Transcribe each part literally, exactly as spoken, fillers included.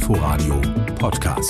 Inforadio Podcast.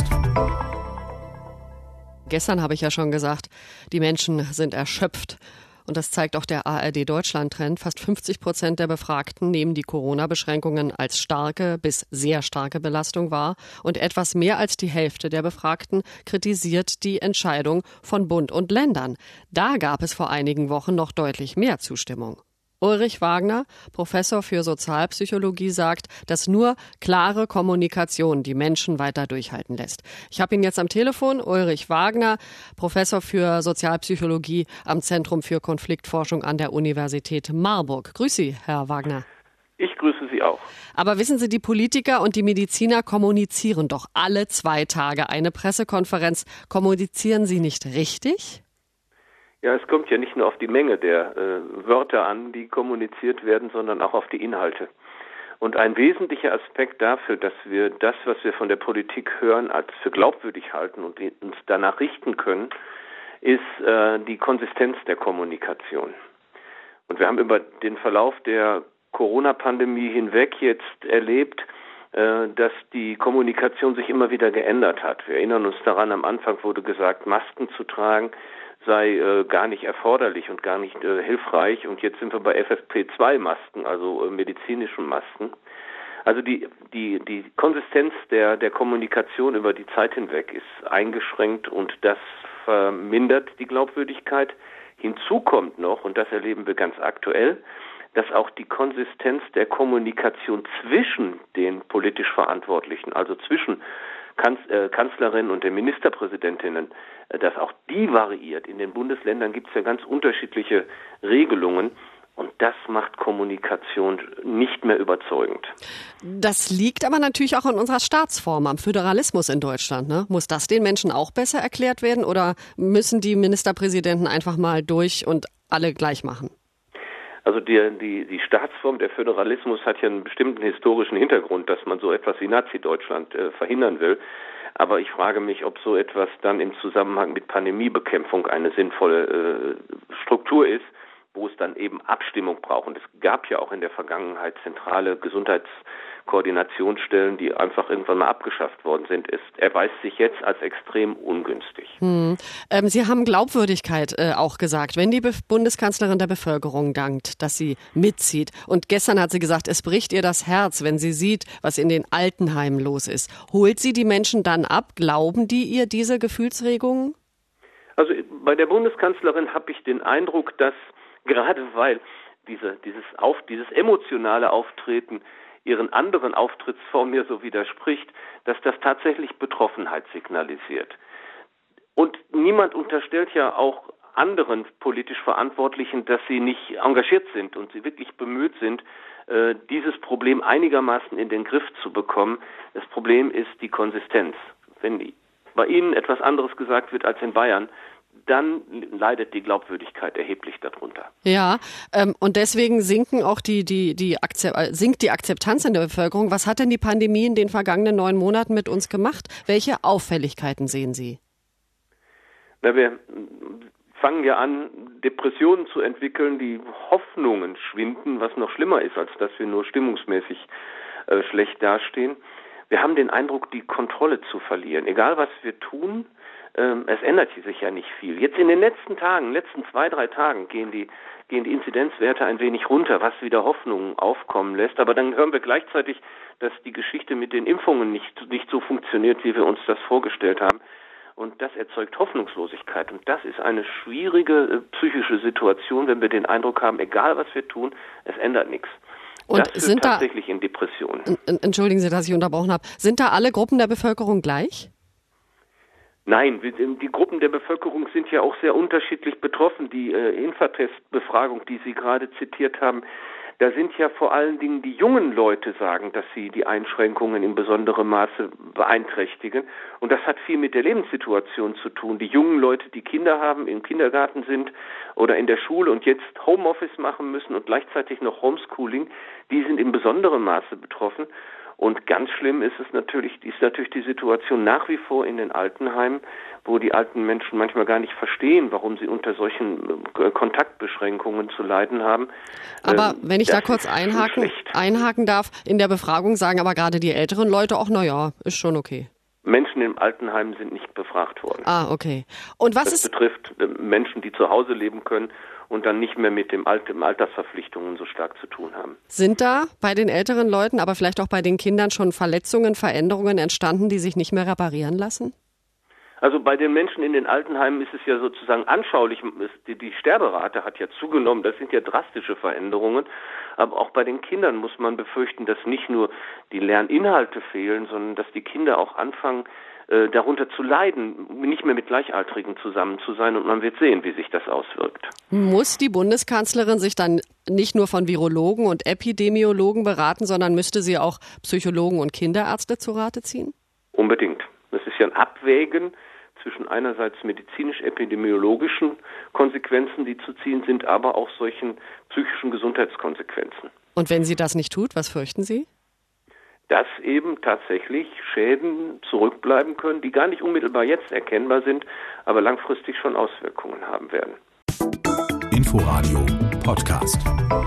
Gestern habe ich ja schon gesagt, die Menschen sind erschöpft. Und das zeigt auch der A R D-Deutschland-Trend. Fast fünfzig Prozent der Befragten nehmen die Corona-Beschränkungen als starke bis sehr starke Belastung wahr. Und etwas mehr als die Hälfte der Befragten kritisiert die Entscheidung von Bund und Ländern. Da gab es vor einigen Wochen noch deutlich mehr Zustimmung. Ulrich Wagner, Professor für Sozialpsychologie, sagt, dass nur klare Kommunikation die Menschen weiter durchhalten lässt. Ich habe ihn jetzt am Telefon. Ulrich Wagner, Professor für Sozialpsychologie am Zentrum für Konfliktforschung an der Universität Marburg. Grüß Sie, Herr Wagner. Ich grüße Sie auch. Aber wissen Sie, die Politiker und die Mediziner kommunizieren doch alle zwei Tage eine Pressekonferenz. Kommunizieren Sie nicht richtig? Ja, es kommt ja nicht nur auf die Menge der äh, Wörter an, die kommuniziert werden, sondern auch auf die Inhalte. Und ein wesentlicher Aspekt dafür, dass wir das, was wir von der Politik hören, als für glaubwürdig halten und uns danach richten können, ist äh, die Konsistenz der Kommunikation. Und wir haben über den Verlauf der Corona-Pandemie hinweg jetzt erlebt, äh, dass die Kommunikation sich immer wieder geändert hat. Wir erinnern uns daran, am Anfang wurde gesagt, Masken zu tragen sei äh, gar nicht erforderlich und gar nicht äh, hilfreich. Und jetzt sind wir bei F F P zwei Masken, also äh, medizinischen Masken. Also die die die Konsistenz der der Kommunikation über die Zeit hinweg ist eingeschränkt und das vermindert die Glaubwürdigkeit. Hinzu kommt noch, und das erleben wir ganz aktuell, dass auch die Konsistenz der Kommunikation zwischen den politisch Verantwortlichen, also zwischen Kanzlerin und den Ministerpräsidentinnen, dass auch die variiert. In den Bundesländern gibt es ja ganz unterschiedliche Regelungen und das macht Kommunikation nicht mehr überzeugend. Das liegt aber natürlich auch an unserer Staatsform, am Föderalismus in Deutschland, ne? Muss das den Menschen auch besser erklärt werden oder müssen die Ministerpräsidenten einfach mal durch und alle gleich machen? Also die, die, die Staatsform, der Föderalismus hat ja einen bestimmten historischen Hintergrund, dass man so etwas wie Nazi-Deutschland äh, verhindern will. Aber ich frage mich, ob so etwas dann im Zusammenhang mit Pandemiebekämpfung eine sinnvolle äh, Struktur ist, wo es dann eben Abstimmung braucht. Und es gab ja auch in der Vergangenheit zentrale Gesundheitskoordinationsstellen, die einfach irgendwann mal abgeschafft worden sind. Es erweist sich jetzt als extrem ungünstig. Hm. Ähm, Sie haben Glaubwürdigkeit äh, auch gesagt, wenn die Be- Bundeskanzlerin der Bevölkerung dankt, dass sie mitzieht. Und gestern hat sie gesagt, es bricht ihr das Herz, wenn sie sieht, was in den Altenheimen los ist. Holt sie die Menschen dann ab? Glauben die ihr diese Gefühlsregungen? Also bei der Bundeskanzlerin habe ich den Eindruck, dass gerade weil diese, dieses, auf, dieses emotionale Auftreten ihren anderen Auftrittsformen mir so widerspricht, dass das tatsächlich Betroffenheit signalisiert. Und niemand unterstellt ja auch anderen politisch Verantwortlichen, dass sie nicht engagiert sind und sie wirklich bemüht sind, äh, dieses Problem einigermaßen in den Griff zu bekommen. Das Problem ist die Konsistenz. Wenn bei Ihnen etwas anderes gesagt wird als in Bayern, dann leidet die Glaubwürdigkeit erheblich darunter. Ja, ähm, und deswegen sinken auch die, die, die Akzept, sinkt die Akzeptanz in der Bevölkerung. Was hat denn die Pandemie in den vergangenen neun Monaten mit uns gemacht? Welche Auffälligkeiten sehen Sie? Na, wir fangen ja an, Depressionen zu entwickeln, die Hoffnungen schwinden, was noch schlimmer ist, als dass wir nur stimmungsmäßig äh, schlecht dastehen. Wir haben den Eindruck, die Kontrolle zu verlieren. Egal, was wir tun, es ändert sich ja nicht viel. Jetzt in den letzten Tagen, letzten zwei, drei Tagen gehen die, gehen die Inzidenzwerte ein wenig runter, was wieder Hoffnungen aufkommen lässt. Aber dann hören wir gleichzeitig, dass die Geschichte mit den Impfungen nicht, nicht so funktioniert, wie wir uns das vorgestellt haben. Und das erzeugt Hoffnungslosigkeit. Und das ist eine schwierige äh, psychische Situation, wenn wir den Eindruck haben, egal was wir tun, es ändert nichts. Und das führt sind tatsächlich da, in Depressionen. Entschuldigen Sie, dass ich unterbrochen habe. Sind da alle Gruppen der Bevölkerung gleich? Nein, die Gruppen der Bevölkerung sind ja auch sehr unterschiedlich betroffen. Die äh, Infratest-Befragung, die Sie gerade zitiert haben, da sind ja vor allen Dingen die jungen Leute sagen, dass sie die Einschränkungen in besonderem Maße beeinträchtigen. Und das hat viel mit der Lebenssituation zu tun. Die jungen Leute, die Kinder haben, im Kindergarten sind oder in der Schule und jetzt Homeoffice machen müssen und gleichzeitig noch Homeschooling, die sind in besonderem Maße betroffen. Und ganz schlimm ist es natürlich, ist natürlich die Situation nach wie vor in den Altenheimen, wo die alten Menschen manchmal gar nicht verstehen, warum sie unter solchen äh, Kontaktbeschränkungen zu leiden haben. Aber ähm, wenn ich da kurz einhaken, einhaken darf, in der Befragung sagen aber gerade die älteren Leute auch, naja, ist schon okay. Menschen im Altenheim sind nicht befragt worden. Ah, okay. Und was das ist... betrifft äh, Menschen, die zu Hause leben können und dann nicht mehr mit dem Alt- dem Altersverpflichtungen so stark zu tun haben. Sind da bei den älteren Leuten, aber vielleicht auch bei den Kindern schon Verletzungen, Veränderungen entstanden, die sich nicht mehr reparieren lassen? Also bei den Menschen in den Altenheimen ist es ja sozusagen anschaulich, die, die Sterberate hat ja zugenommen, das sind ja drastische Veränderungen, aber auch bei den Kindern muss man befürchten, dass nicht nur die Lerninhalte fehlen, sondern dass die Kinder auch anfangen, äh, darunter zu leiden, nicht mehr mit Gleichaltrigen zusammen zu sein, und man wird sehen, wie sich das auswirkt. Muss die Bundeskanzlerin sich dann nicht nur von Virologen und Epidemiologen beraten, sondern müsste sie auch Psychologen und Kinderärzte zu Rate ziehen? Unbedingt. Das ist ja ein Abwägen zwischen einerseits medizinisch-epidemiologischen Konsequenzen, die zu ziehen sind, aber auch solchen psychischen Gesundheitskonsequenzen. Und wenn sie das nicht tut, was fürchten Sie? Dass eben tatsächlich Schäden zurückbleiben können, die gar nicht unmittelbar jetzt erkennbar sind, aber langfristig schon Auswirkungen haben werden. Inforadio Podcast.